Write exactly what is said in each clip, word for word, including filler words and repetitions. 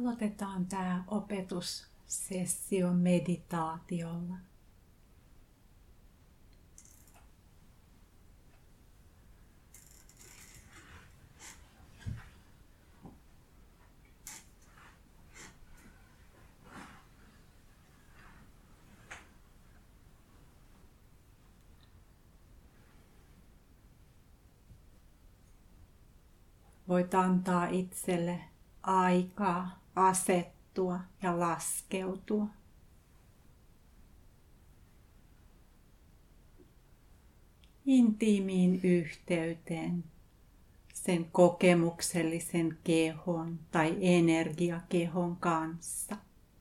Aloitetaan tämä opetussessio meditaatiolla. Voit antaa itselle aikaa asettua ja laskeutua. Intiimiin yhteyteen sen kokemuksellisen kehon tai energiakehon kanssa.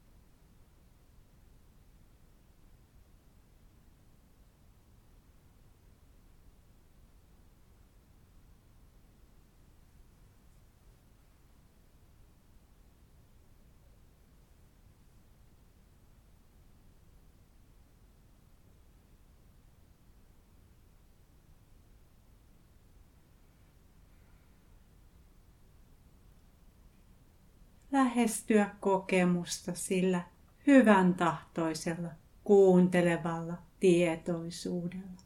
Lähestyä kokemusta sillä hyvän tahtoisella, kuuntelevalla tietoisuudella.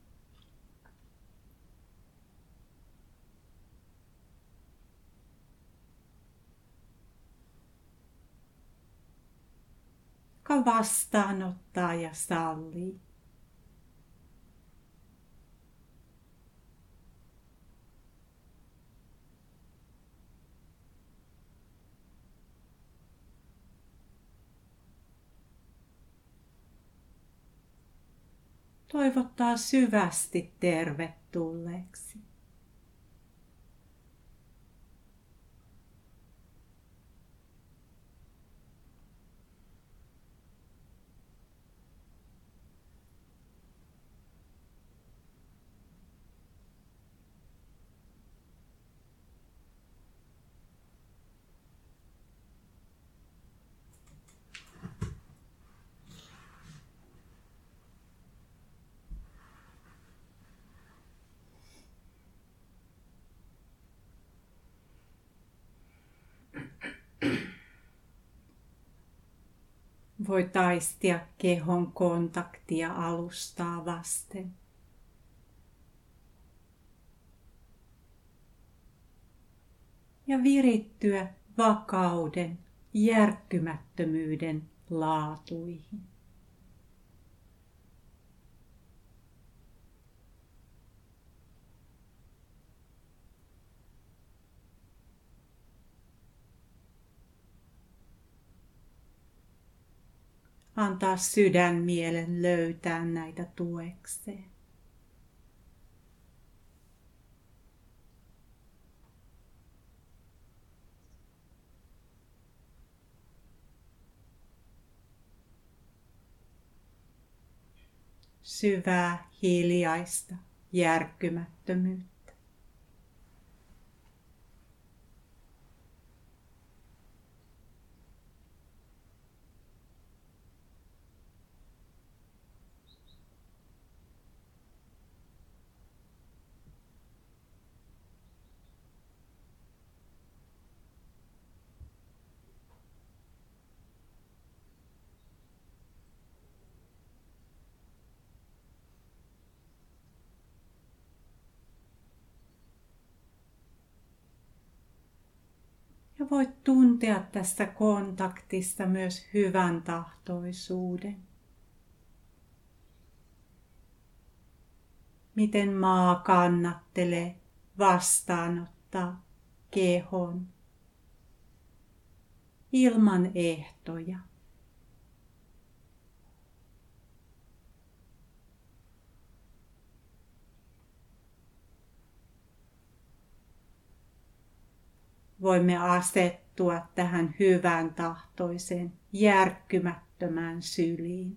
Joka vastaanottaa ja sallii. Toivottaa syvästi tervetulleeksi. Voi taistia kehon kontaktia alustaa vasten. Ja virittyä vakauden, järkkymättömyyden laatuihin. Antaa sydänmielen löytää näitä tuekseen. Syvää, hiljaista, järkkymättömyyttä. Ja voit tuntea tästä kontaktista myös hyvän tahtoisuuden. Miten maa kannattelee vastaanottaa kehon ilman ehtoja. Voimme asettua tähän hyvän tahtoiseen, järkkymättömään syliin.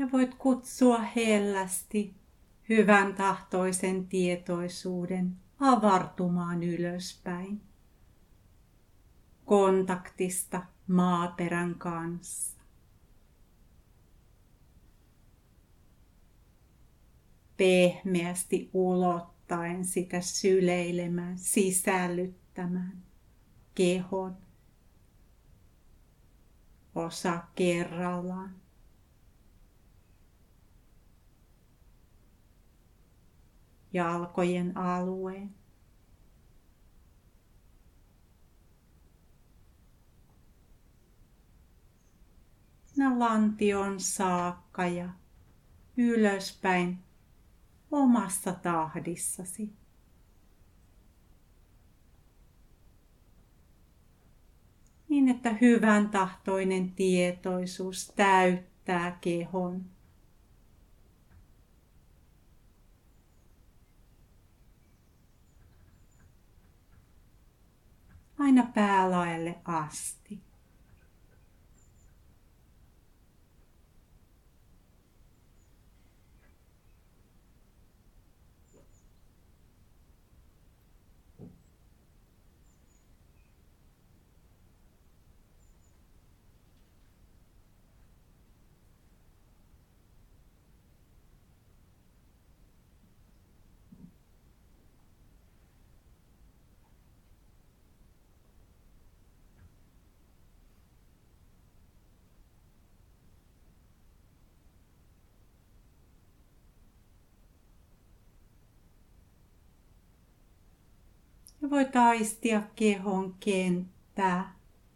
Ja voit kutsua hellästi hyvän tahtoisen tietoisuuden avartumaan ylöspäin kontaktista maaperän kanssa. Pehmeästi ulottaen sitä syleilemään, sisällyttämään kehon osa kerrallaan. Jalkojen alueen. Ja lantion saakka ja ylöspäin omassa tahdissasi. Niin, että hyvän tahtoinen tietoisuus täyttää kehon. Aina päälaelle asti. Ja voit aistia kehon kenttää.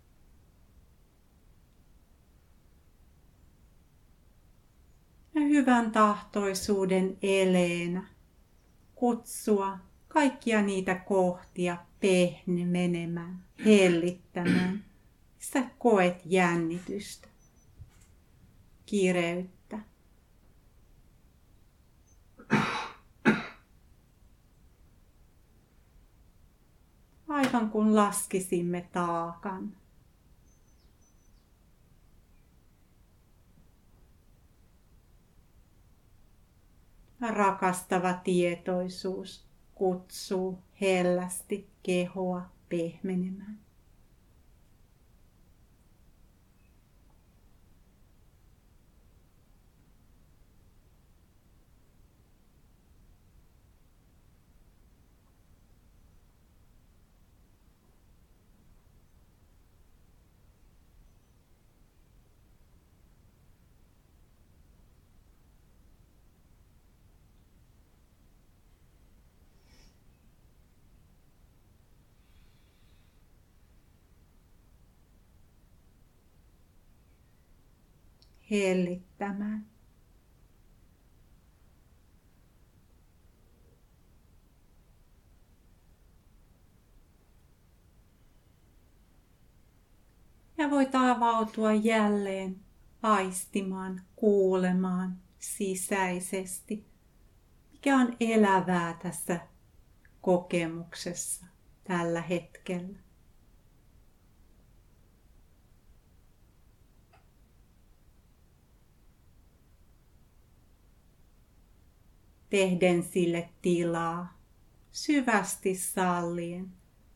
Ja hyvän tahtoisuuden eleenä kutsua kaikkia niitä kohtia pehmenemään, hellittämään. Sä koet jännitystä, kireyttä. Aivan kun laskisimme taakan. Rakastava tietoisuus kutsuu hellästi kehoa pehmenemään. Hellittämään. Ja voit avautua jälleen aistimaan, kuulemaan sisäisesti, mikä on elävää tässä kokemuksessa tällä hetkellä. Tehden sille tilaa, syvästi sallien.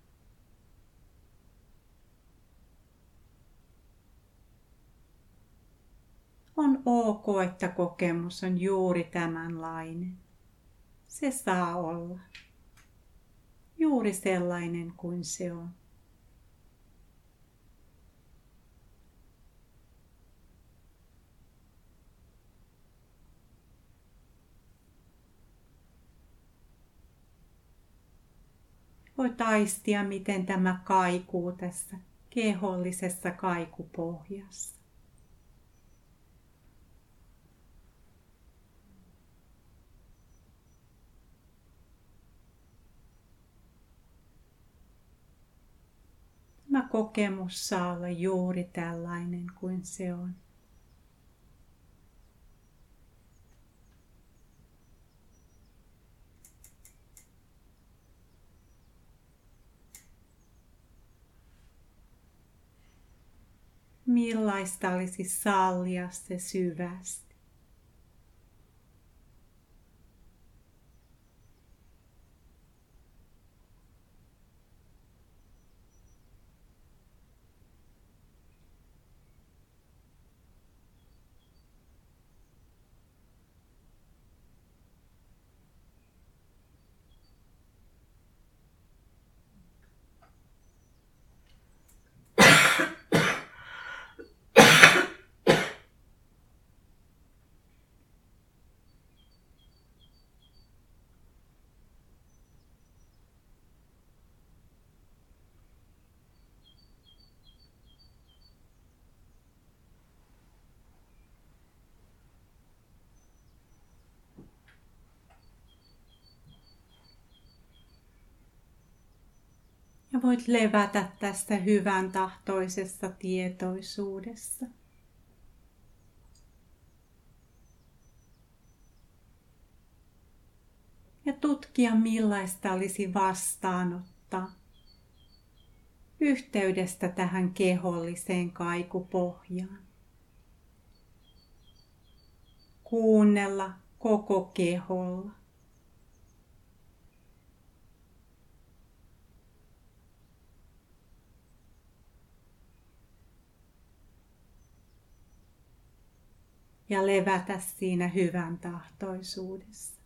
On ok, että kokemus on juuri tämänlainen. Se saa olla. Juuri sellainen kuin se on. Voit aistia, miten tämä kaikuu tässä kehollisessa kaikupohjassa. Tämä kokemus saa olla juuri tällainen kuin se on. Millaista olisi sallia se syvästi. voit levätä tässä hyvän tahtoisessa tietoisuudessa. Ja tutkia, millaista olisi vastaanottaa yhteydestä tähän keholliseen kaikupohjaan. Kuunnella koko keholla. Ja levätä siinä hyvän tahtoisuudessa.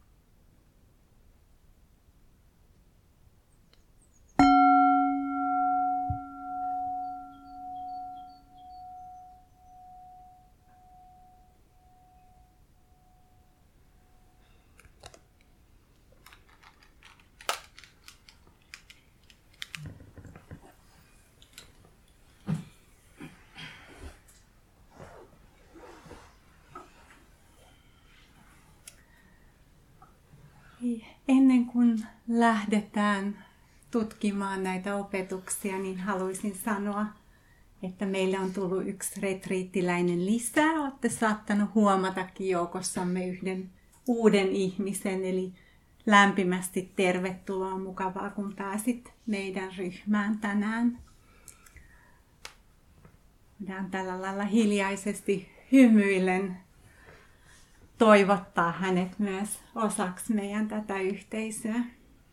Ennen kuin lähdetään tutkimaan näitä opetuksia, niin haluaisin sanoa, että meille on tullut yksi retriittiläinen lisää. Olette saattanut huomatakin joukossamme yhden uuden ihmisen, eli lämpimästi tervetuloa, mukavaa kun pääsit meidän ryhmään tänään. Voidaan tällä lailla hiljaisesti hymyillen toivottaa hänet myös osaksi meidän tätä yhteisöä.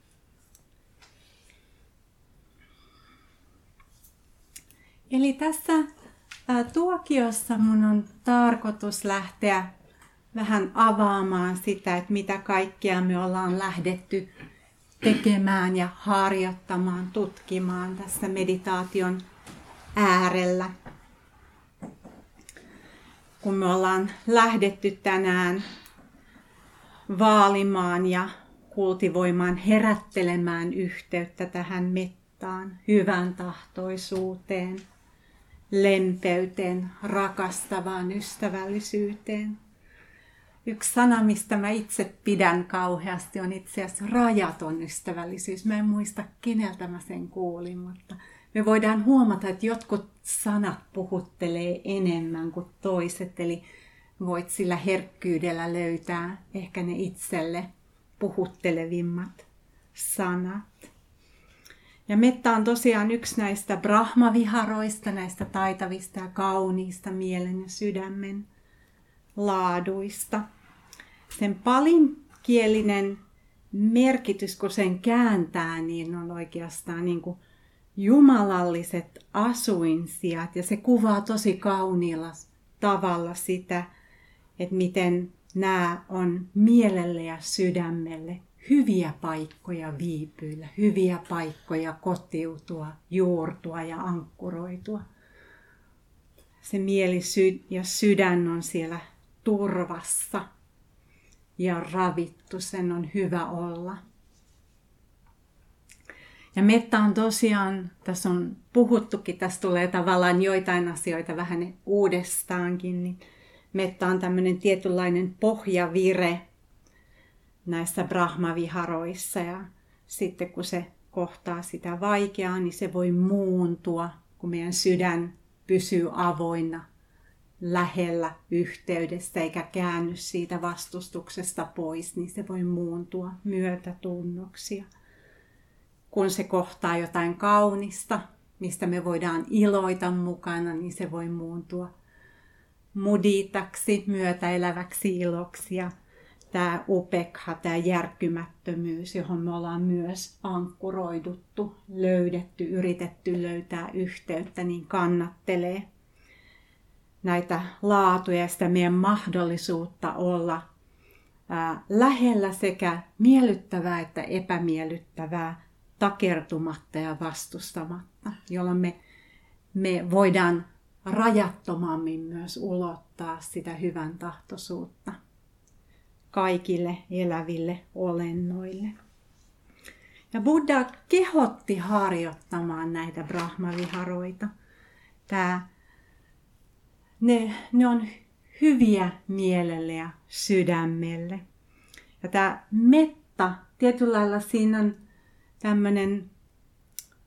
Eli tässä ää, tuokiossa mun on tarkoitus lähteä vähän avaamaan sitä, että mitä kaikkea me ollaan lähdetty tekemään ja harjoittamaan, tutkimaan tässä meditaation äärellä. Kun me ollaan lähdetty tänään vaalimaan ja kultivoimaan, herättelemään yhteyttä tähän mettaan, hyvän tahtoisuuteen, lempeyteen, rakastavaan ystävällisyyteen. Yksi sana, mistä mä itse pidän kauheasti, on itse asiassa rajaton ystävällisyys. Mä en muista, keneltä mä sen kuulin, mutta me voidaan huomata, että jotkut sanat puhuttelee enemmän kuin toiset, eli voit sillä herkkyydellä löytää ehkä ne itselle puhuttelevimmat sanat. Ja metta on tosiaan yksi näistä brahmaviharoista, näistä taitavista ja kauniista mielen ja sydämen laaduista. Sen palinkielinen merkitys, kun sen kääntää, niin on oikeastaan niin kuin jumalalliset asuinsijat, ja se kuvaa tosi kauniilla tavalla sitä, että miten nämä on mielelle ja sydämelle hyviä paikkoja viipyillä, hyviä paikkoja kotiutua, juurtua ja ankkuroitua. Se mieli ja sydän on siellä turvassa ja ravittu, sen on hyvä olla. Ja metta on tosiaan, tässä on puhuttukin, tässä tulee tavallaan joitain asioita vähän uudestaankin, niin metta on tämmöinen tietynlainen pohjavire näissä brahmaviharoissa, ja sitten kun se kohtaa sitä vaikeaa, niin se voi muuntua, kun meidän sydän pysyy avoinna, lähellä yhteydessä eikä käänny siitä vastustuksesta pois, niin se voi muuntua myötätunnoksia. Kun se kohtaa jotain kaunista, mistä me voidaan iloita mukana, niin se voi muuntua muditaksi, myötäeläväksi iloksi. Ja tämä upekha, tämä järkkymättömyys, johon me ollaan myös ankkuroiduttu, löydetty, yritetty löytää yhteyttä, niin kannattelee näitä laatuja ja sitä meidän mahdollisuutta olla ää, lähellä sekä miellyttävää että epämiellyttävää, takertumatta ja vastustamatta, jolloin me, me voidaan rajattomammin myös ulottaa sitä hyvän tahtoisuutta kaikille eläville olennoille. Ja Buddha kehotti harjoittamaan näitä brahmaviharoita. Tää, ne, ne on hyviä mielelle ja sydämelle. Ja tämä metta, tietyllä lailla siinä on tämmöinen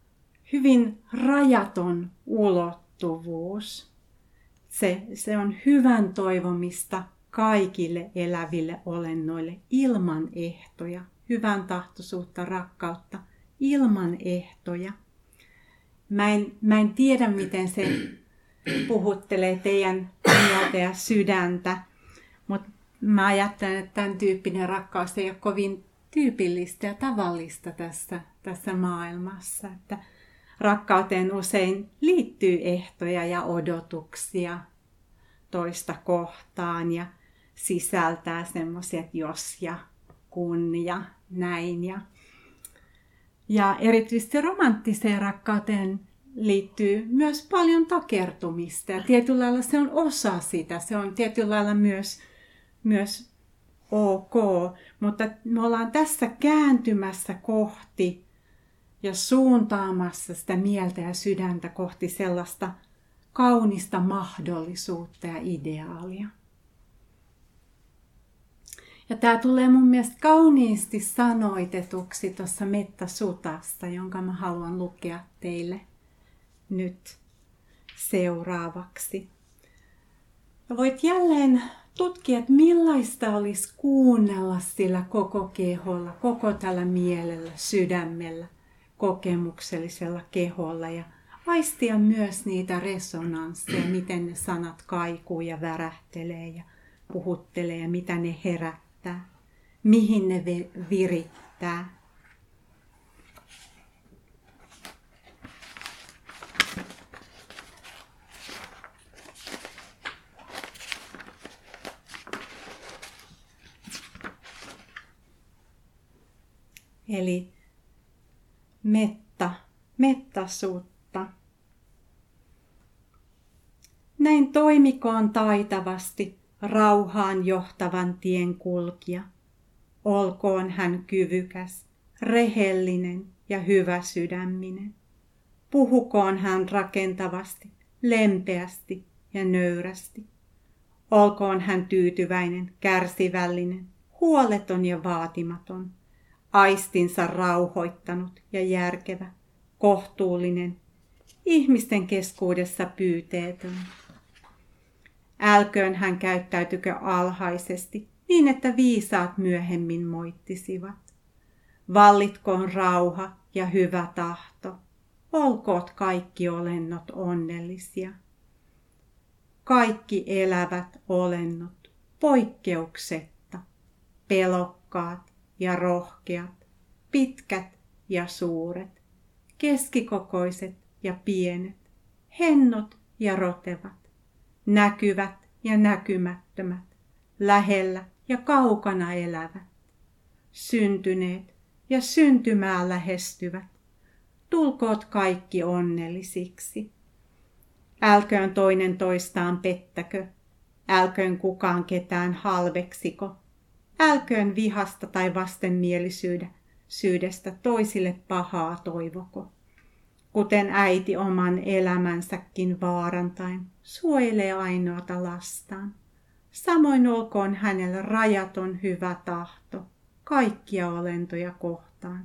hyvin rajaton ulottuvuus. Se, se on hyvän toivomista kaikille eläville olennoille ilman ehtoja. Hyvän tahtoisuutta, rakkautta ilman ehtoja. Mä en, mä en tiedä, miten se puhuttelee teidän mieltä ja sydäntä, mutta mä ajattelen, että tämän tyyppinen rakkaus ei ole kovin tyypillistä ja tavallista tässä, tässä maailmassa. Että rakkauteen usein liittyy ehtoja ja odotuksia toista kohtaan ja sisältää semmoisia, että jos ja kun ja näin. Ja, ja erityisesti romanttiseen rakkauteen liittyy myös paljon takertumista ja tietyllä lailla se on osa sitä. Se on tietyllä lailla myös, myös ok, mutta me ollaan tässä kääntymässä kohti ja suuntaamassa sitä mieltä ja sydäntä kohti sellaista kaunista mahdollisuutta ja ideaalia. Ja tämä tulee mun mielestä kauniisti sanoitetuksi tuossa Metta-sutassa, jonka mä haluan lukea teille nyt seuraavaksi. Ja voit jälleen tutkia, että millaista olisi kuunnella sillä koko keholla, koko tällä mielellä, sydämellä, kokemuksellisella keholla ja aistia myös niitä resonansseja, miten ne sanat kaikuu ja värähtelee ja puhuttelee ja mitä ne herättää, mihin ne virittää. Eli metta, mettasuutta. Näin toimikoon taitavasti rauhaan johtavan tien kulkija. Olkoon hän kyvykäs, rehellinen ja hyväsydäminen. Puhukoon hän rakentavasti, lempeästi ja nöyrästi. Olkoon hän tyytyväinen, kärsivällinen, huoleton ja vaatimaton. Aistinsa rauhoittanut ja järkevä, kohtuullinen, ihmisten keskuudessa pyyteetön. Älköön hän käyttäytykö alhaisesti, niin että viisaat myöhemmin moittisivat. Vallitkoon rauha ja hyvä tahto, olkoot kaikki olennot onnellisia. Kaikki elävät olennot, poikkeuksetta, pelokkaat ja rohkeat, pitkät ja suuret, keskikokoiset ja pienet, hennot ja rotevat, näkyvät ja näkymättömät, lähellä ja kaukana elävät, syntyneet ja syntymään lähestyvät, tulkoot kaikki onnellisiksi. Älköön toinen toistaan pettäkö, älköön kukaan ketään halveksiko, älköön vihasta tai vastenmielisyydestä toisille pahaa toivoko. Kuten äiti oman elämänsäkin vaarantain suojelee ainoata lastaan. Samoin olkoon hänellä rajaton hyvä tahto kaikkia olentoja kohtaan.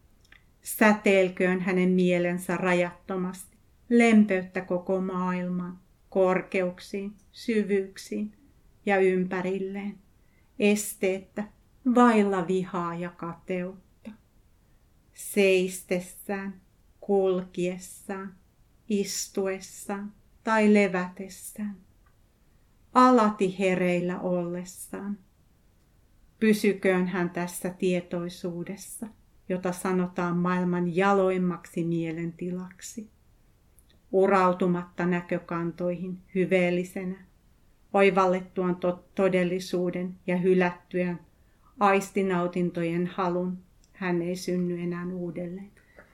Säteilköön hänen mielensä rajattomasti lempeyttä koko maailmaan, korkeuksiin, syvyyksiin ja ympärilleen. Esteettä, vailla vihaa ja kateutta. Seistessään, kulkiessaan, istuessaan tai levätessään. Alati hereillä ollessaan. Pysyköön hän tässä tietoisuudessa, jota sanotaan maailman jaloimmaksi mielentilaksi. Urautumatta näkökantoihin hyveellisenä, oivallettuaan to- todellisuuden ja hylättyään aistinautintojen halun, hän ei synny enää uudelleen.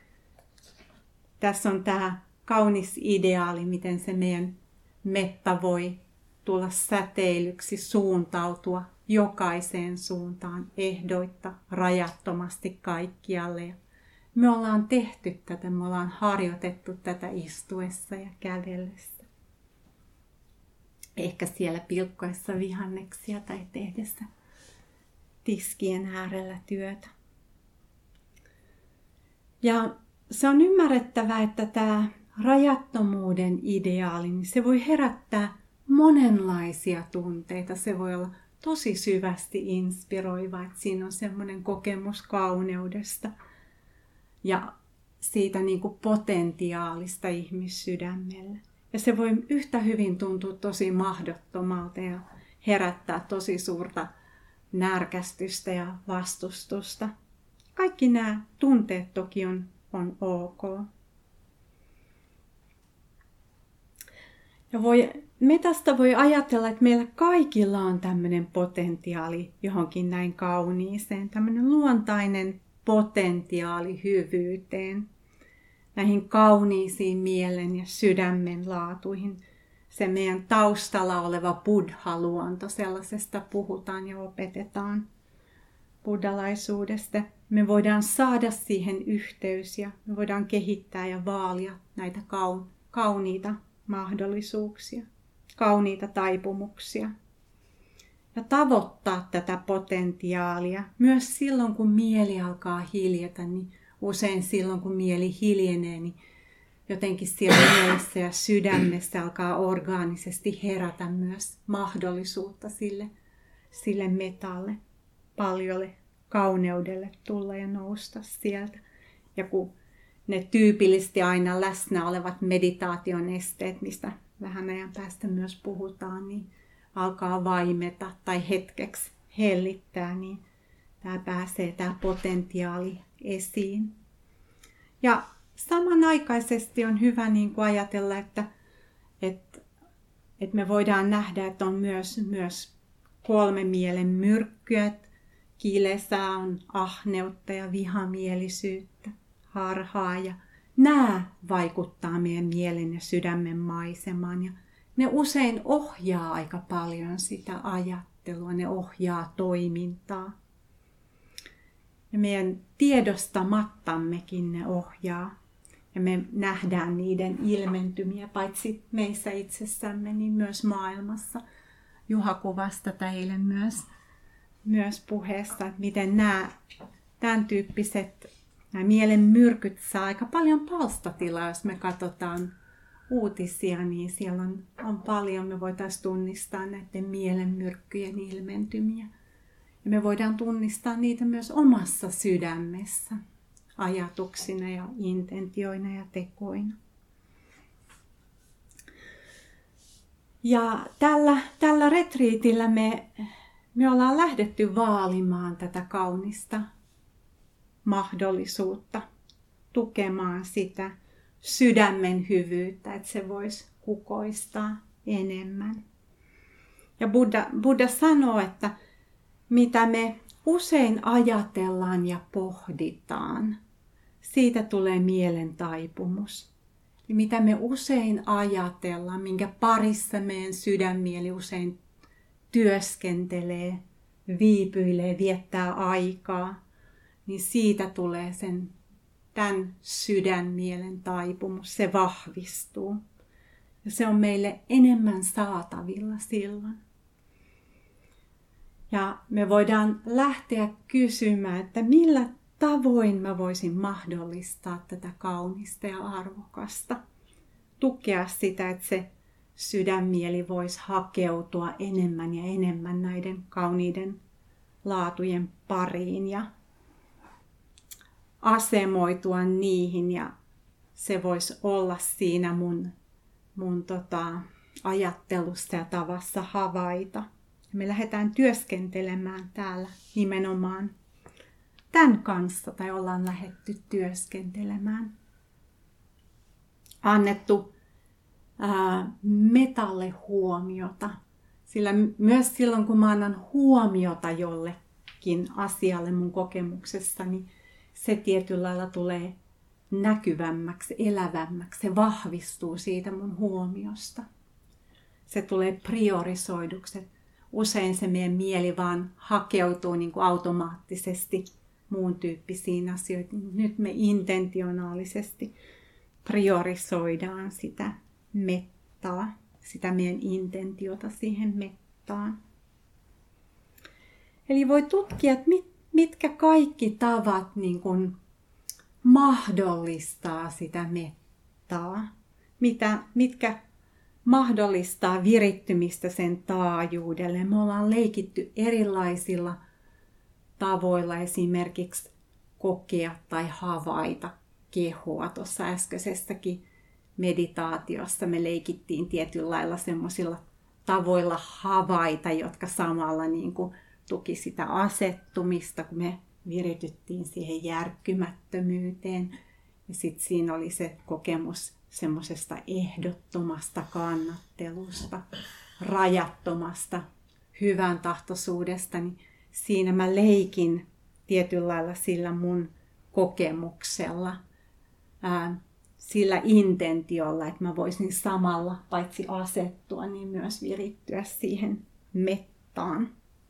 Tässä on tämä kaunis ideaali, miten se meidän metta voi tulla säteilyksi, suuntautua jokaiseen suuntaan, ehdoitta, rajattomasti kaikkialle. Ja me ollaan tehty tätä, me ollaan harjoitettu tätä istuessa ja kävellessä. Ehkä siellä pilkkoessa vihanneksia tai tehdessä tiskien äärellä työtä. Ja se on ymmärrettävä, että tämä rajattomuuden ideaali, niin se voi herättää monenlaisia tunteita. Se voi olla tosi syvästi inspiroiva, että siinä on semmoinen kokemus kauneudesta ja siitä niin kuin potentiaalista ihmissydämelle. Ja se voi yhtä hyvin tuntua tosi mahdottomalta ja herättää tosi suurta närkästystä ja vastustusta. Kaikki nämä tunteet toki on, on ok. Ja voi, metasta voi ajatella, että meillä kaikilla on tämmöinen potentiaali johonkin näin kauniiseen, tämmöinen luontainen potentiaali hyvyyteen, näihin kauniisiin mielen ja sydämen laatuihin. Se meidän taustalla oleva buddha-luonto, sellaisesta puhutaan ja opetetaan buddhalaisuudesta. Me voidaan saada siihen yhteys ja me voidaan kehittää ja vaalia näitä kauniita mahdollisuuksia, kauniita taipumuksia. Ja tavoittaa tätä potentiaalia myös silloin, kun mieli alkaa hiljata, niin usein silloin, kun mieli hiljenee, niin jotenkin siellä mielessä ja sydämessä alkaa orgaanisesti herätä myös mahdollisuutta sille, sille metalle, paljolle kauneudelle tulla ja nousta sieltä. Ja kun ne tyypillisesti aina läsnä olevat meditaation esteet, mistä vähän ajan päästä myös puhutaan, niin alkaa vaimeta tai hetkeksi hellittää, niin tämä pääsee tämä potentiaali esiin. Ja samanaikaisesti on hyvä niin kuin ajatella, että, että, että me voidaan nähdä, että on myös, myös kolme mielen myrkkyä. Kilesa on ahneutta ja vihamielisyyttä, harhaa, ja nämä vaikuttaa meidän mielen ja sydämen maisemaan. Ja ne usein ohjaa aika paljon sitä ajattelua, ne ohjaa toimintaa. Ja meidän tiedostamattammekin ne ohjaa. Ja me nähdään niiden ilmentymiä, paitsi meissä itsessämme, niin myös maailmassa. Juha kuvasi tätä eilen myös, myös puheessa, että miten nämä tämän tyyppiset nämä mielen myrkyt saa aika paljon palstatilaa, jos me katsotaan uutisia, niin siellä on, on paljon, me voitaisiin tunnistaa näiden mielen myrkkyjen ilmentymiä. Ja me voidaan tunnistaa niitä myös omassa sydämessä, ajatuksina ja intentioina ja tekoina. Ja tällä, tällä retriitillä me, me ollaan lähdetty vaalimaan tätä kaunista mahdollisuutta, tukemaan sitä sydämen hyvyyttä, että se voisi kukoistaa enemmän. Ja Buddha, Buddha sanoo, että mitä me usein ajatellaan ja pohditaan, siitä tulee mielen taipumus. Ja mitä me usein ajatellaan, minkä parissa meidän sydänmieli usein työskentelee, viipyilee, viettää aikaa, niin siitä tulee sen tämän sydänmielen taipumus, se vahvistuu. Ja se on meille enemmän saatavilla silloin. Ja me voidaan lähteä kysymään, että millä tavoin mä voisin mahdollistaa tätä kaunista ja arvokasta. Tukea sitä, että se sydänmieli voisi hakeutua enemmän ja enemmän näiden kauniiden laatujen pariin ja asemoitua niihin. Ja se voisi olla siinä mun, mun tota, ajattelussa ja tavassa havaita. Me lähdetään työskentelemään täällä nimenomaan tämän kanssa, tai ollaan lähdetty työskentelemään. Annettu ää, metalle huomiota, sillä myös silloin, kun mä annan huomiota jollekin asialle mun kokemuksessa, niin se tietyllä lailla tulee näkyvämmäksi, elävämmäksi, se vahvistuu siitä mun huomiosta. Se tulee priorisoiduksi. Usein se meidän mieli vaan hakeutuu niin kuin automaattisesti muun tyyppisiin asioihin. Nyt me intentionaalisesti priorisoidaan sitä mettaa, sitä meidän intentiota siihen mettaan. Eli voi tutkia, että mit, mitkä kaikki tavat niin kuin mahdollistaa sitä mettaa, mitä, mitkä mahdollistaa virittymistä sen taajuudelle. Me ollaan leikitty erilaisilla tavoilla esimerkiksi kokea tai havaita kehoa. Tuossa äskeisessäkin meditaatiossa me leikittiin tietyllä lailla semmoisilla tavoilla havaita, jotka samalla niin kuin tuki sitä asettumista, kun me virityttiin siihen järkkymättömyyteen. Ja sitten siinä oli se kokemus semmoisesta ehdottomasta kannattelusta, rajattomasta hyvän tahtoisuudesta. Niin siinä mä leikin tietyllä lailla sillä mun kokemuksella, ää, sillä intentiolla, että mä voisin samalla paitsi asettua, niin myös virittyä siihen mettaan.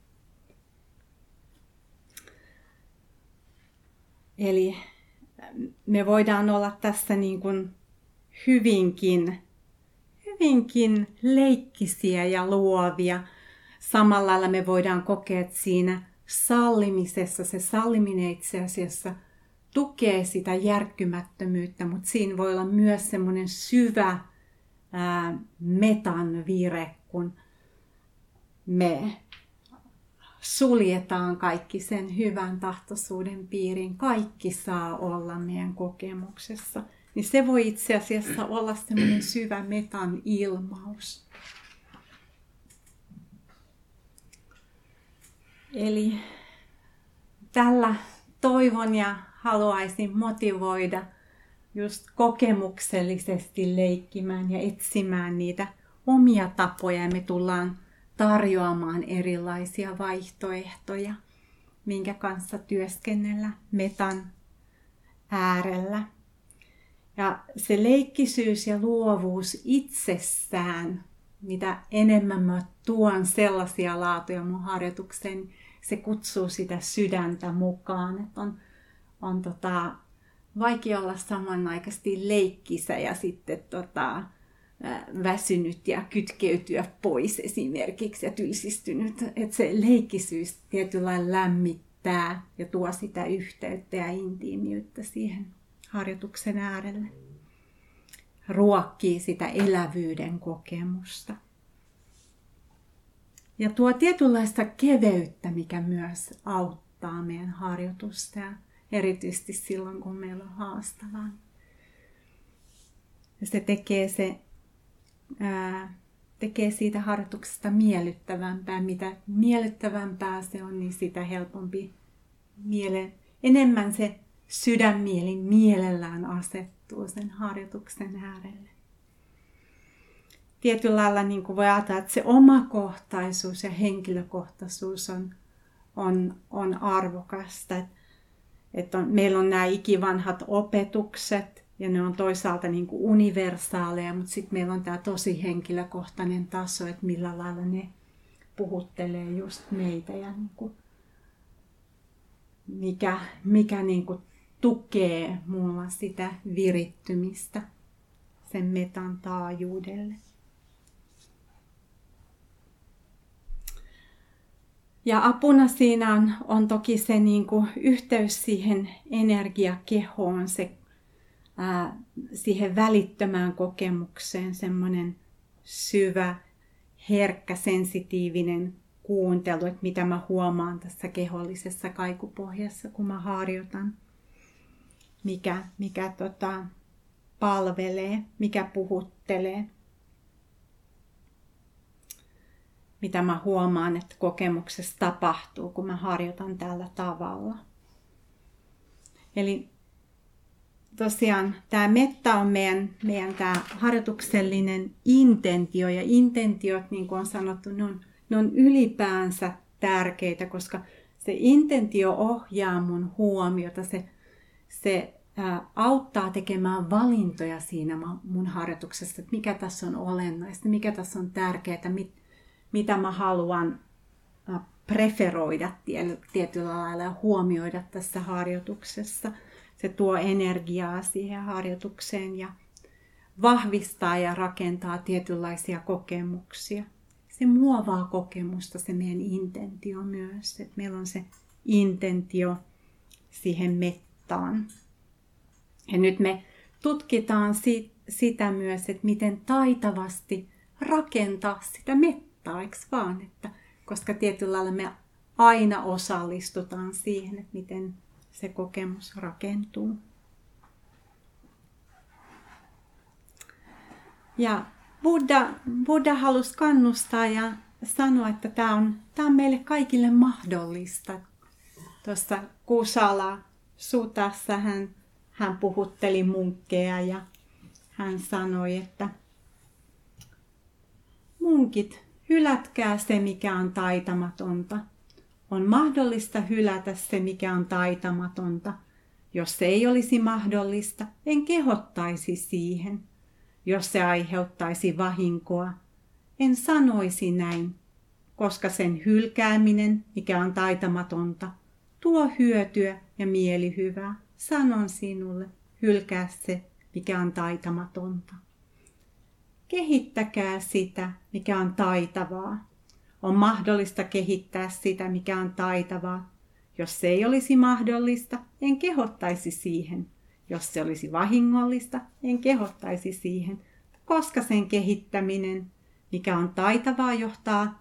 Eli me voidaan olla tässä niin kuin hyvinkin, hyvinkin leikkisiä ja luovia. Samalla lailla me voidaan kokea, että siinä sallimisessa, se salliminen itse asiassa tukee sitä järkkymättömyyttä, mutta siinä voi olla myös semmoinen syvä ää, metan vire, kun me suljetaan kaikki sen hyvän tahtoisuuden piiriin. Kaikki saa olla meidän kokemuksessa. Niin se voi itse asiassa olla semmoinen syvä metan ilmaus. Eli tällä toivon ja haluaisin motivoida just kokemuksellisesti leikkimään ja etsimään niitä omia tapoja. Me tullaan tarjoamaan erilaisia vaihtoehtoja, minkä kanssa työskennellä metan äärellä. Ja se leikkisyys ja luovuus itsessään, mitä enemmän mä tuon sellaisia laatuja mun harjoitukseen, se kutsuu sitä sydäntä mukaan. Että on, on tota, vaikea olla samanaikaisesti leikkisä ja sitten tota, väsynyt ja kytkeytyä pois esimerkiksi ja tylsistynyt. Että se leikkisyys tietyllä lailla lämmittää ja tuo sitä yhteyttä ja intiimiyttä siihen harjoituksen äärelle. Ruokkii sitä elävyyden kokemusta. Ja tuo tietynlaista keveyttä, mikä myös auttaa meidän harjoitusta. Ja erityisesti silloin, kun meillä on haastavaa. Ja se tekee, se, ää, tekee siitä harjoituksesta miellyttävämpää. Mitä miellyttävämpää se on, niin sitä helpompi miele, enemmän se sydänmieli mielellään asettuu sen harjoituksen äärelle. Tietyllä lailla niin kuin voi ajatella, että se omakohtaisuus ja henkilökohtaisuus on, on, on arvokasta. Että, että on, meillä on nämä ikivanhat opetukset ja ne on toisaalta niin kuin universaaleja, mutta sitten meillä on tämä tosi henkilökohtainen taso, että millä lailla ne puhuttelee just meitä ja niin kuin mikä, mikä niin kuin tukee mulla sitä virittymistä sen metan taajuudelle. Ja apuna siinä on, on toki se niin kuin yhteys siihen energiakehoon, se, ää, siihen välittömään kokemukseen, semmoinen syvä, herkkä, sensitiivinen kuuntelu, että mitä mä huomaan tässä kehollisessa kaikupohjassa, kun mä harjoitan. Mikä, mikä tota, palvelee, mikä puhuttelee. Mitä mä huomaan, että kokemuksessa tapahtuu, kun mä harjoitan tällä tavalla. Eli tosiaan tämä metta on meidän, meidän tämä harjoituksellinen intentio. Ja intentiot, niin kuin on sanottu, ne on, ne on ylipäänsä tärkeitä, koska se intentio ohjaa mun huomiota. Se, se ää, auttaa tekemään valintoja siinä mun harjoituksessa, että mikä tässä on olennaista, mikä tässä on tärkeää, mit, mitä mä haluan preferoida tietyllä lailla ja huomioida tässä harjoituksessa. Se tuo energiaa siihen harjoitukseen ja vahvistaa ja rakentaa tietynlaisia kokemuksia. Se muovaa kokemusta, se meidän intentio myös. Että meillä on se intentio siihen mettaan. Ja nyt me tutkitaan si- sitä myös, että miten taitavasti rakentaa sitä mettaa, eikö vaan? Että, koska tietyllä lailla me aina osallistutaan siihen, että miten se kokemus rakentuu. Ja Buddha, Buddha halusi kannustaa ja sanoa, että tämä on, tämä on meille kaikille mahdollista. Tuossa Kusala Sutassa hän, hän puhutteli munkkeja ja hän sanoi, että munkit, hylätkää se, mikä on taitamatonta. On mahdollista hylätä se, mikä on taitamatonta. Jos se ei olisi mahdollista, en kehottaisi siihen. Jos se aiheuttaisi vahinkoa, en sanoisi näin, koska sen hylkääminen, mikä on taitamatonta, tuo hyötyä ja mielihyvää. Sanon sinulle, hylkää se, mikä on taitamatonta. Kehittäkää sitä, mikä on taitavaa. On mahdollista kehittää sitä, mikä on taitavaa. Jos se ei olisi mahdollista, en kehottaisi siihen. Jos se olisi vahingollista, en kehottaisi siihen, koska sen kehittäminen, mikä on taitavaa, johtaa,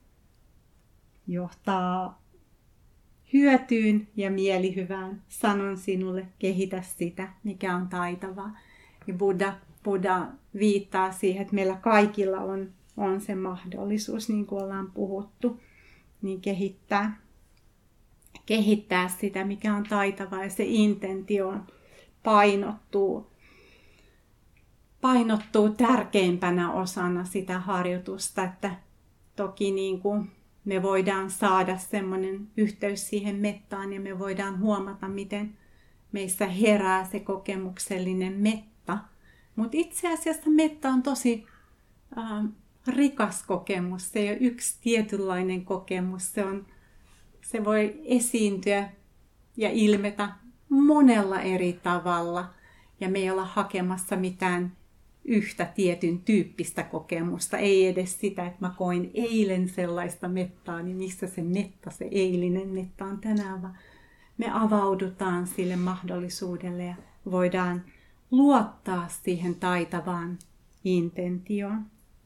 johtaa hyötyyn ja mielihyvään. Sanon sinulle, kehitä sitä, mikä on taitavaa. Ja Buddha, Buddha viittaa siihen, että meillä kaikilla on, on se mahdollisuus, niin kuin ollaan puhuttu, niin kehittää, kehittää sitä, mikä on taitavaa, ja se intentio painottuu, painottuu tärkeimpänä osana sitä harjoitusta, että toki niin kuin me voidaan saada semmoinen yhteys siihen mettaan ja me voidaan huomata, miten meissä herää se kokemuksellinen metta. Mutta itse asiassa metta on tosi äh, rikas kokemus. Se ei ole yksi tietynlainen kokemus. Se, on, se voi esiintyä ja ilmetä monella eri tavalla. Ja me ei olla hakemassa mitään yhtä tietyn tyyppistä kokemusta. Ei edes sitä, että mä koin eilen sellaista mettaa, niin missä se metta, se eilinen metta on tänään. Vaan me avaudutaan sille mahdollisuudelle ja voidaan luottaa siihen taitavaan intentioon.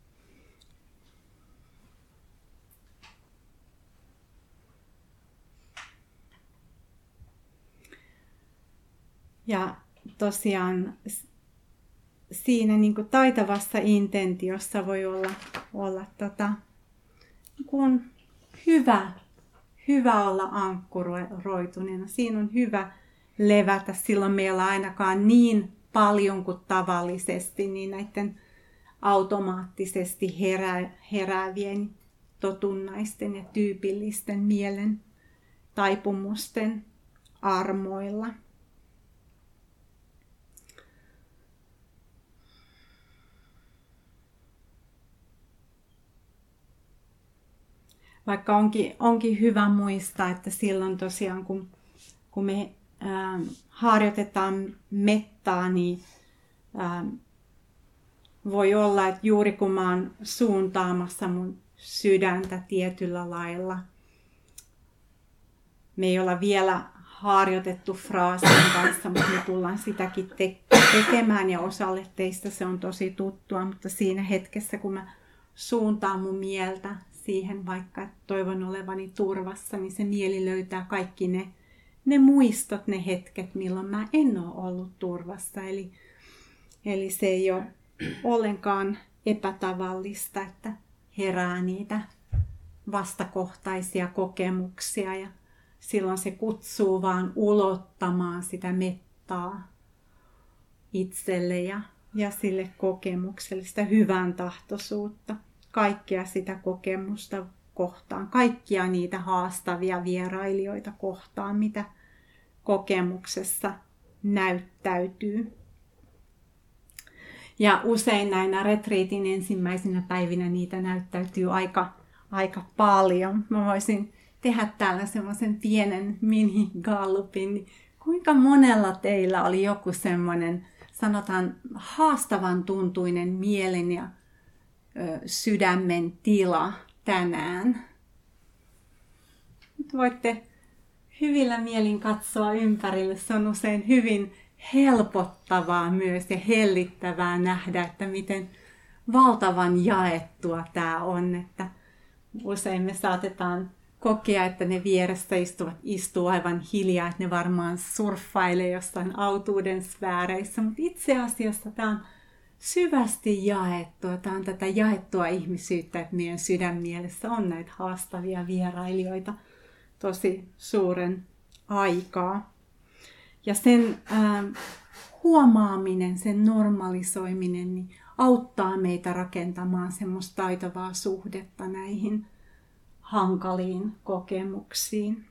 Ja tosiaan siinä niin kuin taitavassa intentiossa voi olla, olla tota, kun hyvä, hyvä olla ankkuroituneena. Siinä on hyvä levätä. Silloin meillä ainakaan niin paljon kuin tavallisesti niin näiden automaattisesti herää, heräävien totunnaisten ja tyypillisten mielen taipumusten armoilla. Vaikka onkin, onkin hyvä muistaa, että silloin tosiaan kun, kun me ää, harjoitetaan mettaa, niin ää, voi olla, että juuri kun mä oon suuntaamassa mun sydäntä tietyllä lailla, me ei olla vielä harjoitettu fraasin kanssa, mutta me tullaan sitäkin te- tekemään ja osalle teistä se on tosi tuttua, mutta siinä hetkessä kun mä suuntaan mun mieltä siihen, vaikka toivon olevani turvassa, niin se mieli löytää kaikki ne, ne muistot, ne hetket, milloin mä en ole ollut turvassa. Eli, eli se ei ole ollenkaan epätavallista, että herää niitä vastakohtaisia kokemuksia ja silloin se kutsuu vaan ulottamaan sitä mettaa itselle ja, ja sille kokemukselle, sitä hyvän tahtoisuutta. Kaikkea sitä kokemusta kohtaan, kaikkia niitä haastavia vierailijoita kohtaan, mitä kokemuksessa näyttäytyy. Ja usein näinä retriitin ensimmäisinä päivinä niitä näyttäytyy aika, aika paljon. Mä voisin tehdä täällä semmoisen pienen mini-gallupin. Niin kuinka monella teillä oli joku semmoinen, sanotaan, haastavan tuntuinen mielen ja sydämen tila tänään? Nyt voitte hyvillä mielin katsoa ympärille. Se on usein hyvin helpottavaa myös ja hellittävää nähdä, että miten valtavan jaettua tämä on. Että usein me saatetaan kokea, että ne vierestä istuvat istuu aivan hiljaa, että ne varmaan surffailee jossain autuuden sfääreissä, mutta itse asiassa tämä on syvästi jaettua. Tämä on tätä jaettua ihmisyyttä, että meidän sydänmielessä on näitä haastavia vierailijoita tosi suuren aikaa. Ja sen ää, huomaaminen, sen normalisoiminen niin auttaa meitä rakentamaan semmoista taitavaa suhdetta näihin hankaliin kokemuksiin.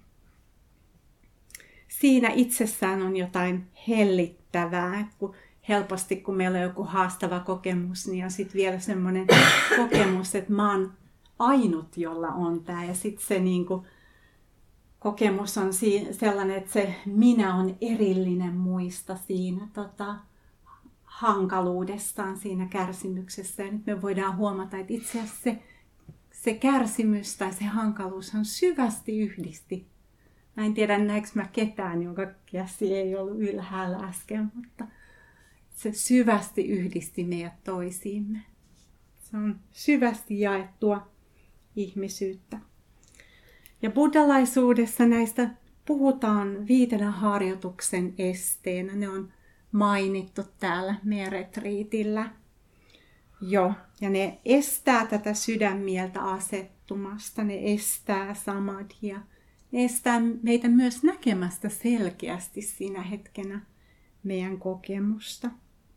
Siinä itsessään on jotain hellittävää, kun helposti kun meillä on joku haastava kokemus, niin on sitten vielä semmoinen kokemus, että mä oon ainut, jolla on tämä. Ja sitten se niinku, kokemus on sellainen, että se minä on erillinen muista siinä tota, hankaluudessaan, siinä kärsimyksessä. Ja nyt me voidaan huomata, että itse asiassa se, se kärsimys tai se hankaluus on syvästi yhdisti. Mä en tiedä, näekö mä ketään, jonka käsi ei ollut ylhäällä äsken, mutta se syvästi yhdisti meidät toisiimme. Se on syvästi jaettua ihmisyyttä. Ja buddhalaisuudessa näistä puhutaan viitenä harjoituksen esteenä. Ne on mainittu täällä meidän retriitillä jo. Ja ne estää tätä sydänmieltä asettumasta, ne estää samadhia. Ne estää meitä myös näkemästä selkeästi siinä hetkenä meidän kokemusta.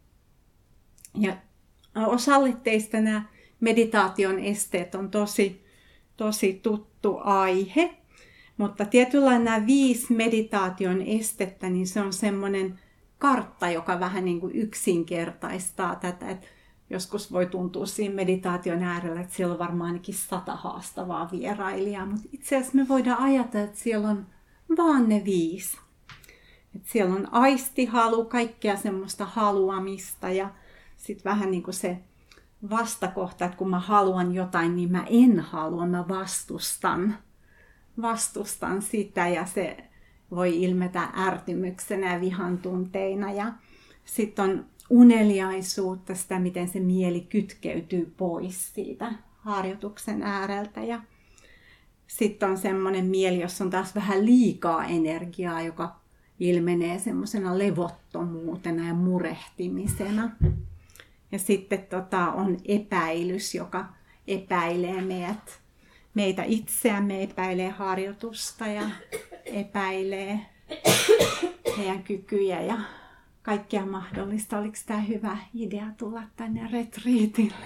Ja osalle teistä nämä meditaation esteet on tosi, tosi tuttu aihe, mutta tietyllä nämä viisi meditaation estettä, niin se on semmoinen kartta, joka vähän niin kuin yksinkertaistaa tätä. Että joskus voi tuntua siinä meditaation äärellä, että siellä on varmaan ainakin sata haastavaa vierailijaa, mutta itse asiassa me voidaan ajatella, että siellä on vaan ne viisi. Että siellä on aistihalu, kaikkea semmoista haluamista ja sitten vähän niin kuin se vastakohta, että kun mä haluan jotain, niin mä en halua, mä vastustan. Vastustan sitä ja se voi ilmetä ärtymyksenä ja vihan tunteina. Ja sitten on uneliaisuutta, sitä miten se mieli kytkeytyy pois siitä harjoituksen ääreltä. Ja sitten on semmoinen mieli, jossa on taas vähän liikaa energiaa, joka ilmenee semmoisena levottomuutena ja murehtimisena. Ja sitten tota, on epäilys, joka epäilee meidät, meitä itseämme, epäilee harjoitusta ja epäilee meidän kykyjä ja kaikkea mahdollista. Oliko tämä hyvä idea tulla tänne retriitille?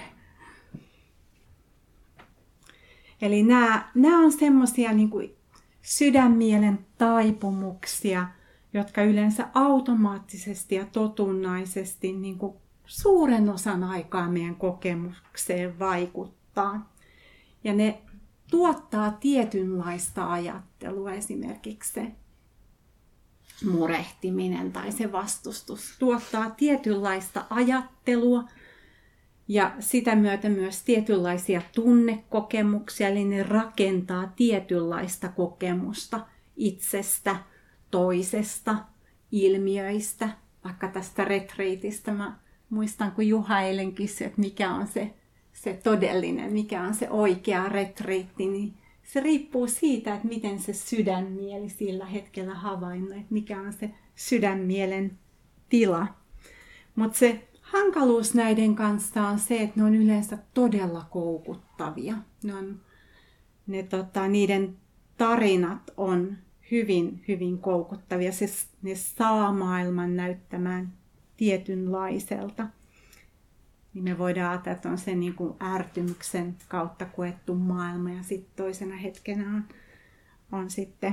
Eli nämä, nämä on semmoisia niin kuin sydänmielen taipumuksia, jotka yleensä automaattisesti ja totunnaisesti niin kuin suuren osan aikaa meidän kokemukseen vaikuttaa. Ja ne tuottaa tietynlaista ajattelua, esimerkiksi se murehtiminen tai se vastustus tuottaa tietynlaista ajattelua ja sitä myötä myös tietynlaisia tunnekokemuksia, eli ne rakentaa tietynlaista kokemusta itsestä, toisesta, ilmiöistä. Vaikka tästä retriitistä mä muistan, kun Juha eilen kysyi, että mikä on se, se todellinen, mikä on se oikea retriitti, niin se riippuu siitä, että miten se sydänmieli sillä hetkellä havainnoi, että mikä on se sydänmielen tila. Mutta se hankaluus näiden kanssa on se, että ne on yleensä todella koukuttavia. Ne on, ne, tota, niiden tarinat on hyvin, hyvin koukuttavia. Se, ne saa maailman näyttämään tietynlaiselta. Niin me voidaan ajatella, että on se niin kuin ärtymyksen kautta koettu maailma ja sitten toisena hetkenä on, on sitten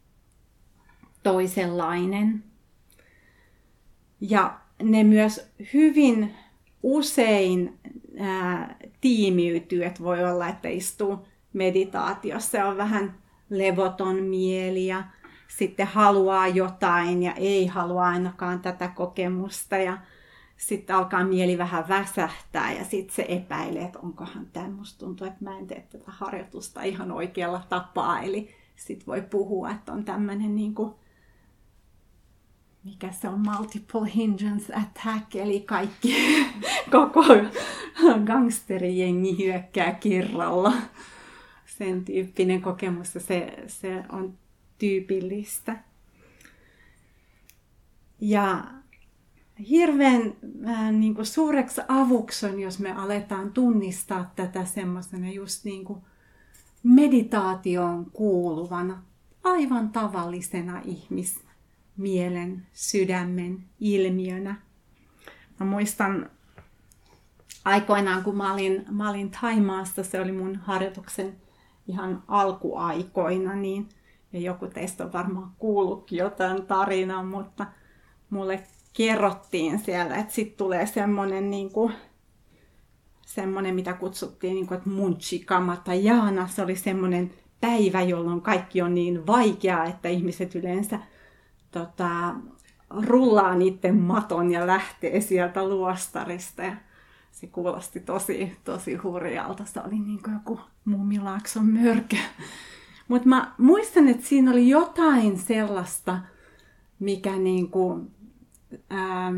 toisenlainen. Ja ne myös hyvin usein ää, tiimiytyy, että voi olla, että istuu meditaatiossa ja on vähän levoton mieli ja sitten haluaa jotain ja ei halua ainakaan tätä kokemusta ja sitten alkaa mieli vähän väsähtää ja sitten se epäilee, että onkohan tämä, musta tuntuu, että mä en tee tätä harjoitusta ihan oikealla tapaa. Eli sitten voi puhua, että on tämmöinen niin kuin mikä se on, multiple hindrance attack, eli kaikki koko gangsterijengi hyökkää kerralla. Sen tyyppinen kokemus, se, se on tyypillistä. Ja hirveän äh, niin kuin suureksi avuksi on, jos me aletaan tunnistaa tätä semmoisena just niin kuin meditaatioon kuuluvana, aivan tavallisena ihmismielen, sydämen ilmiönä. Mä muistan aikoinaan, kun mä olin, mä olin Thaimaassa, se oli mun harjoituksen ihan alkuaikoina, niin, ja joku teistä on varmaan kuullutkin jotain tarinaa, mutta mulle kerrottiin siellä, että sitten tulee semmoinen, niin kuin, semmoinen mitä kutsuttiin niin kuin, että munchikamatayana. Se oli semmoinen päivä, jolloin kaikki on niin vaikeaa, että ihmiset yleensä tota, rullaa niiden maton ja lähtee sieltä luostarista. Ja se kuulosti tosi, tosi hurjalta. Se oli niin kuin joku Muumilaakson mörkö. Mutta mä muistan, että siinä oli jotain sellaista, mikä niin kuin, ää,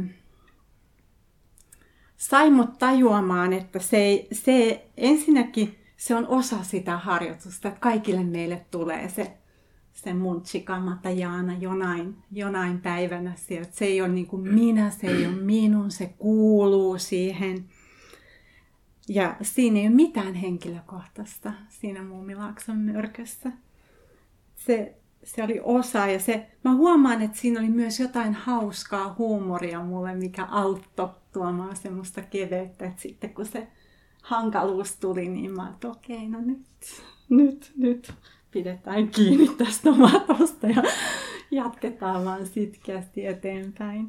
sai mut tajuamaan, että se, se ensinnäkin se on osa sitä harjoitusta, että kaikille meille tulee se, se munchikamatayana jonain, jonain päivänä sieltä. Se ei ole niin kuin minä, se ei ole minun, se kuuluu siihen. Ja siinä ei ole mitään henkilökohtaista siinä Muumilaakson mörkössä. Se, se oli osa ja se, mä huomaan, että siinä oli myös jotain hauskaa huumoria mulle, mikä auttoi tuomaan semmoista keveyttä. Että sitten kun se hankaluus tuli, niin mä että okei, okay, no nyt, nyt, nyt pidetään kiinni tästä matosta ja jatketaan vaan sitkeästi eteenpäin.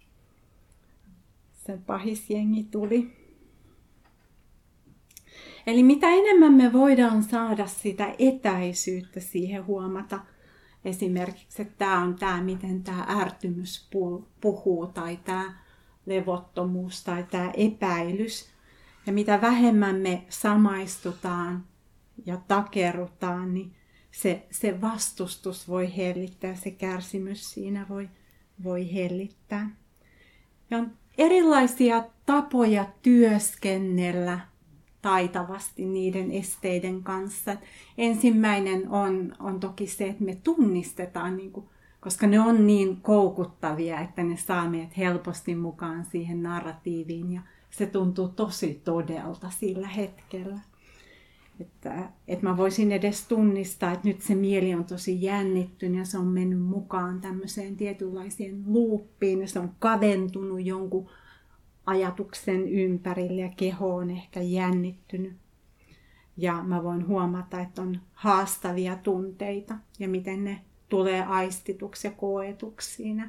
Se pahisjengi tuli. Eli mitä enemmän me voidaan saada sitä etäisyyttä siihen huomata, esimerkiksi, että tämä on tämä, miten tämä ärtymys puhuu, tai tämä levottomuus, tai tämä epäilys. Ja mitä vähemmän me samaistutaan ja takerrutaan, niin se, se vastustus voi hellittää, se kärsimys siinä voi, voi hellittää. Ja on erilaisia tapoja työskennellä taitavasti niiden esteiden kanssa. Ensimmäinen on, on toki se, että me tunnistetaan, niin kuin, koska ne on niin koukuttavia, että ne saa meidät helposti mukaan siihen narratiiviin ja se tuntuu tosi todelta sillä hetkellä. Että, että mä voisin edes tunnistaa, että nyt se mieli on tosi jännittynyt ja se on mennyt mukaan tämmöiseen tietynlaiseen luuppiin ja se on kaventunut jonkun ajatuksen ympärille ja keho on ehkä jännittynyt. Ja mä voin huomata, että on haastavia tunteita ja miten ne tulee aistituksi ja koetuksi siinä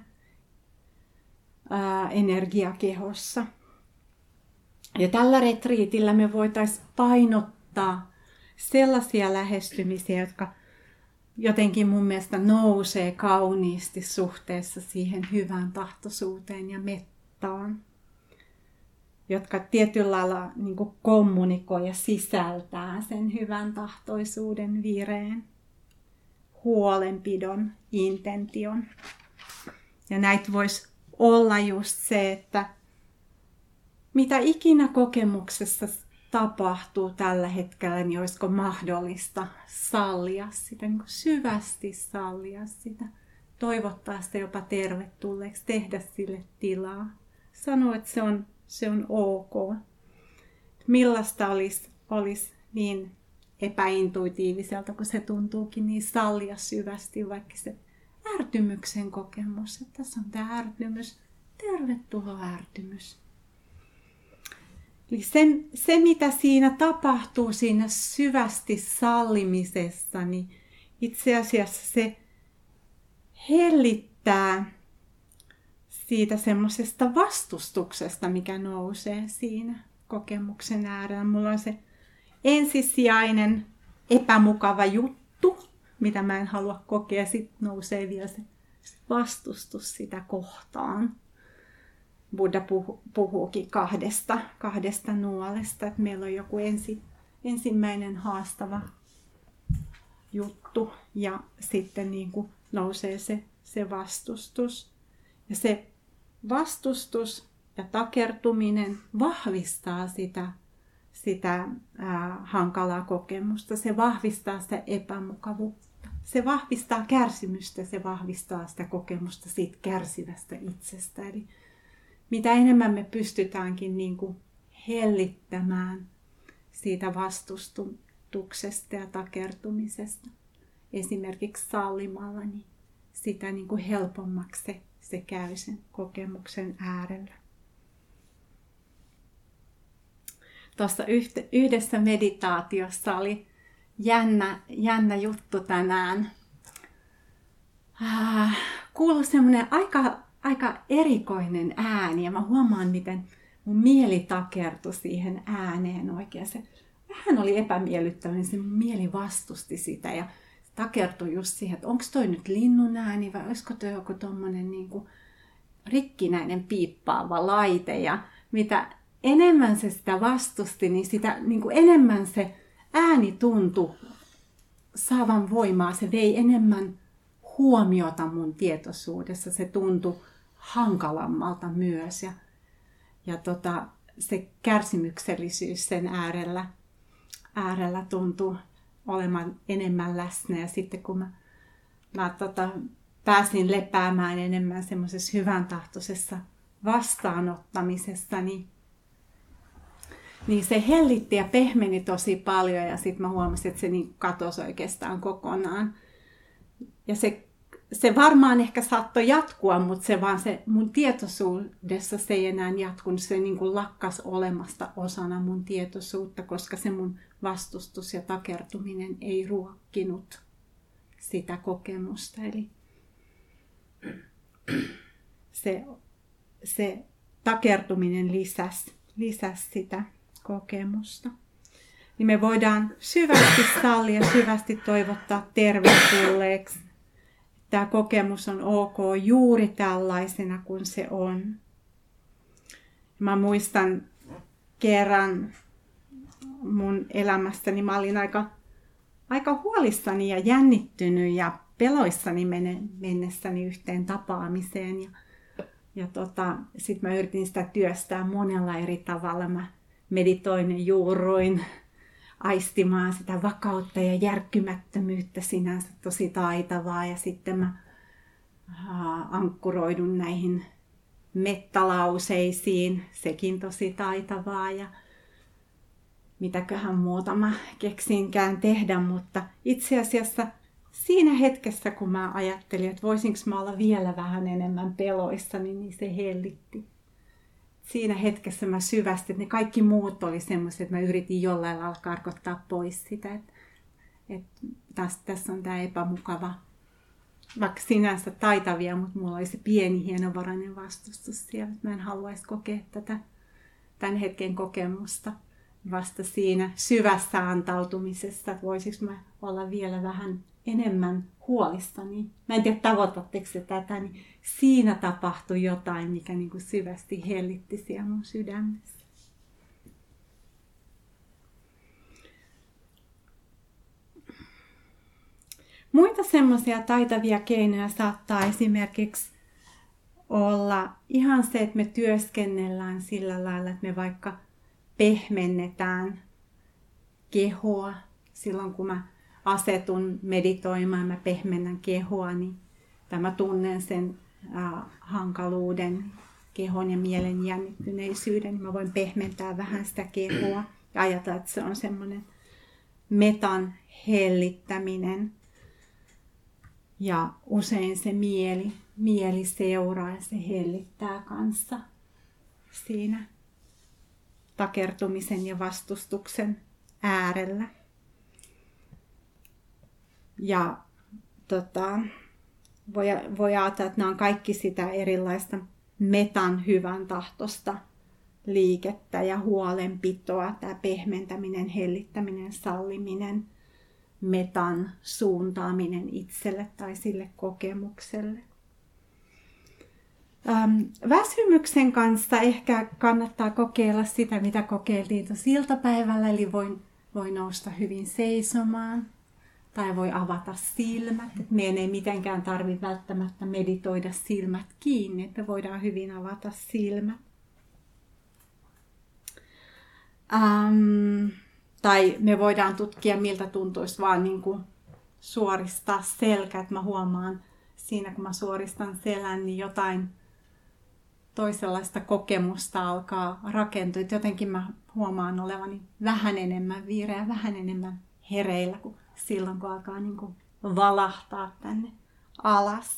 ää, energiakehossa. Ja tällä retriitillä me voitaisiin painottaa sellaisia lähestymisiä, jotka jotenkin mun mielestä nousee kauniisti suhteessa siihen hyvän tahtoisuuteen ja mettaan, jotka tietyllä lailla niin kuin kommunikoi ja sisältää sen hyvän tahtoisuuden vireen, huolenpidon, intention. Ja näitä voisi olla just se, että mitä ikinä kokemuksessa tapahtuu tällä hetkellä, niin olisiko mahdollista sallia sitä, niin kuin syvästi sallia sitä, toivottaa sitä jopa tervetulleeksi, tehdä sille tilaa, sanoa, että se on, se on ok. Millaista olisi, olisi niin epäintuitiiviselta, kun se tuntuukin, niin sallia syvästi vaikka se ärtymyksen kokemus, että tässä on tämä ärtymys, tervetuloa ärtymys. Eli se, se, mitä siinä tapahtuu siinä syvästi sallimisessa, niin itse asiassa se hellittää siitä semmoisesta vastustuksesta, mikä nousee siinä kokemuksen äärellä. Mulla on se ensisijainen epämukava juttu, mitä mä en halua kokea. Sitten nousee vielä se vastustus sitä kohtaan. Buddha puhu, puhuukin kahdesta, kahdesta nuolesta, että meillä on joku ensi, ensimmäinen haastava juttu ja sitten niin kuin nousee se, se vastustus. Ja se vastustus ja takertuminen vahvistaa sitä, sitä ää, hankalaa kokemusta. Se vahvistaa sitä epämukavuutta. Se vahvistaa kärsimystä, se vahvistaa sitä kokemusta siitä kärsivästä itsestä. Eli mitä enemmän me pystytäänkin niin kuin hellittämään siitä vastustuksesta ja takertumisesta, esimerkiksi sallimalla, niin sitä niin kuin helpommaksi se, se käy sen kokemuksen äärellä. Tuossa yhdessä meditaatiossa oli jännä, jännä juttu tänään. Äh, kuului semmoinen aika, aika erikoinen ääni ja mä huomaan, miten mun mieli takertui siihen ääneen oikein. Se vähän oli epämiellyttävä, niin se mun mieli vastusti sitä ja takertui just siihen, että onko toi nyt linnun ääni vai olisiko toi joku tommonen niin kuin rikkinäinen piippaava laite. Ja mitä enemmän se sitä vastusti, niin sitä niin kuin enemmän se ääni tuntui saavan voimaa. Se vei enemmän huomiota mun tietoisuudessa. Se tuntui hankalammalta myös. Ja, ja tota, se kärsimyksellisyys sen äärellä, äärellä tuntui olemaan enemmän läsnä. Ja sitten kun mä, mä tota, pääsin lepäämään enemmän semmoisessa hyvän tahtoisessa vastaanottamisessa, niin Niin se hellitti ja pehmeni tosi paljon ja sitten mä huomasin, että se niin katosi oikeastaan kokonaan. Ja se, se varmaan ehkä saattoi jatkua, mutta se vaan se mun tietoisuudessa se ei enää jatkunut. Se niin kuin lakkas olemasta osana mun tietoisuutta, koska se mun vastustus ja takertuminen ei ruokkinut sitä kokemusta. Eli se, se takertuminen lisäsi, lisäsi sitä kokemusta. Niin me voidaan syvästi sallia, syvästi toivottaa tervetulleeksi. Tämä kokemus on ok juuri tällaisena kuin se on. Mä muistan kerran mun elämästäni, mä olin aika, aika huolissani ja jännittynyt ja peloissani mennessäni yhteen tapaamiseen. Ja, ja tota, sitten mä yritin sitä työstää monella eri tavalla. Mä meditoin ja juuruin aistimaan sitä vakautta ja järkkymättömyyttä sinänsä tosi taitavaa. Ja sitten mä ankkuroidun näihin mettalauseisiin, sekin tosi taitavaa. Ja mitäköhän muuta mä keksinkään tehdä, mutta itse asiassa siinä hetkessä, kun mä ajattelin, että voisinko mä olla vielä vähän enemmän peloissani, niin se hellitti. Siinä hetkessä mä syvästi, että ne kaikki muut oli semmoiset, että mä yritin jollain lailla karkottaa pois sitä, että, että taas, tässä on tämä epämukava, vaikka sinänsä taitavia, mutta mulla oli se pieni hienovarainen vastustus siellä, että mä en haluaisi kokea tätä tämän hetken kokemusta. Vasta siinä syvässä antautumisessa, että voisiko mä olla vielä vähän enemmän huolissani. Mä en tiedä, tavoitatteko se tätä, niin siinä tapahtui jotain, mikä niin kuin syvästi hellitti siellä mun sydämessä. Muita semmoisia taitavia keinoja saattaa esimerkiksi olla ihan se, että me työskennellään sillä lailla, että me vaikka pehmennetään kehoa. Silloin kun mä asetun meditoimaan, mä pehmennän kehoa, niin mä tunnen sen äh, hankaluuden, kehon ja mielen jännittyneisyyden, niin mä voin pehmentää vähän sitä kehoa ja ajatella, että se on semmoinen metan hellittäminen. Ja usein se mieli, mieli seuraa ja se hellittää kanssa siinä takertumisen ja vastustuksen äärellä. Ja tota, voi, voi ajatella, että nämä on kaikki sitä erilaista metan hyvän tahtosta liikettä ja huolenpitoa, tämä pehmentäminen, hellittäminen, salliminen, metan suuntaaminen itselle tai sille kokemukselle. Ähm, väsymyksen kanssa ehkä kannattaa kokeilla sitä, mitä kokeiltiin tuossa iltapäivällä, eli voin, voin nousta hyvin seisomaan. Tai voi avata silmät. Et meidän ei mitenkään tarvitse välttämättä meditoida silmät kiinni, että voidaan hyvin avata silmät. Ähm, tai me voidaan tutkia, miltä tuntuisi vaan niin kuin suoristaa selkä. Et mä huomaan siinä, kun mä suoristan selän, niin jotain toisenlaista kokemusta alkaa rakentua. Et jotenkin mä huomaan olevani vähän enemmän viireä, vähän enemmän hereillä kuin silloin, kun alkaa niin kuin valahtaa tänne alas.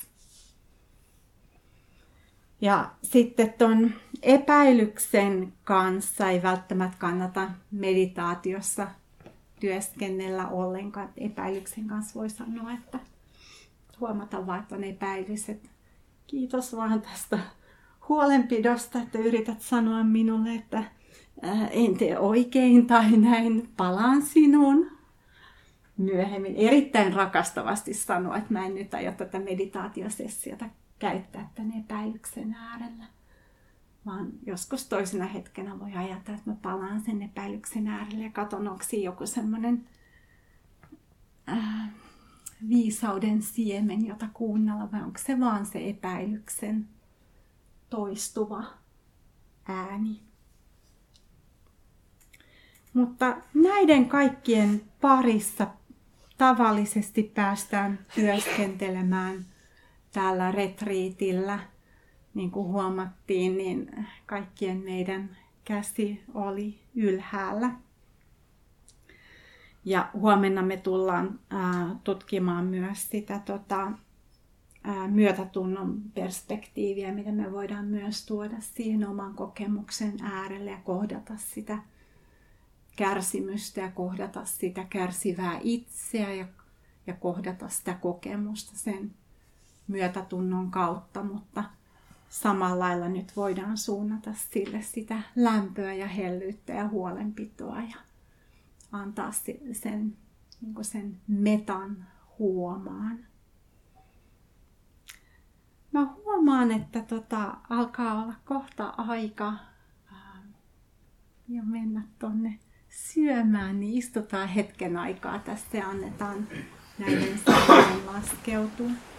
Ja sitten ton epäilyksen kanssa ei välttämättä kannata meditaatiossa työskennellä ollenkaan. Epäilyksen kanssa voi sanoa, että huomata vaan, että on epäilys. Että kiitos vaan tästä huolenpidosta, että yrität sanoa minulle, että en tee oikein tai näin, palaan sinuun. Myöhemmin erittäin rakastavasti sanoa, että mä en nyt aio tätä meditaatiosessiota käyttää tämän epäilyksen äärellä. Vaan joskus toisena hetkenä voi ajatella, että mä palaan sen epäilyksen äärelle ja katson, onko siinä joku semmoinen äh, viisauden siemen, jota kuunnella, vai onko se vaan se epäilyksen toistuva ääni. Mutta näiden kaikkien parissa tavallisesti päästään työskentelemään täällä retriitillä. Niin kuin huomattiin, niin kaikkien meidän käsi oli ylhäällä. Ja huomenna me tullaan ää, tutkimaan myös sitä tota, ää, myötätunnon perspektiiviä, mitä me voidaan myös tuoda siihen oman kokemuksen äärelle ja kohdata sitä kärsimystä ja kohdata sitä kärsivää itseä ja, ja kohdata sitä kokemusta sen myötätunnon kautta, mutta samalla lailla nyt voidaan suunnata sille sitä lämpöä ja hellyyttä ja huolenpitoa ja antaa sen, niin kuin sen metan huomaan. Mä huomaan, että tota, alkaa olla kohta aika ää, jo mennä tonne syömään, niin istutaan hetken aikaa tässä ja annetaan näiden sanojen laskeutua.